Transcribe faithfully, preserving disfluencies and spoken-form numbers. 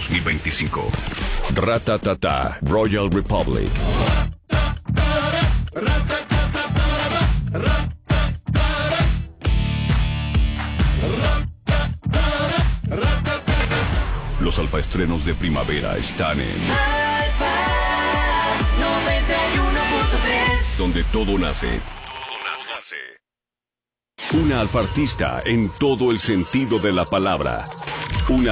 veintidós y veinticinco. Ratatata, Royal Republic. Los alfaestrenos de primavera están en Alfa noventa y uno punto tres. donde todo nace. Una alfartista en todo el sentido de la palabra. Una